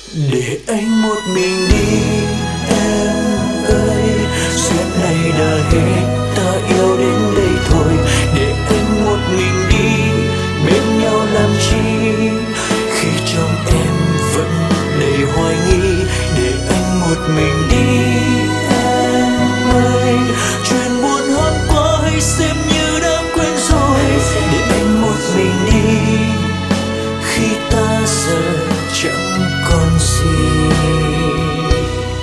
Để anh một mình đi em ơi, chuyện này đã hết, ta yêu đến đây thôi. Để anh một mình đi, bên nhau làm chi khi trong em vẫn đầy hoài nghi. Để anh một mình